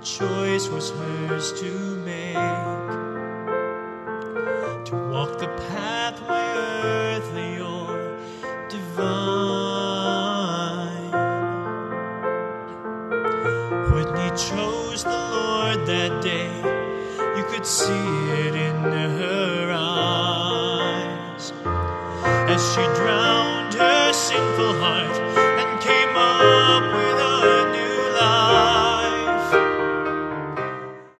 choice was hers to make, to walk the pathway earthly or divine. Whitney chose the Lord that day. You could see it in her eyes as she drowned her sinful heart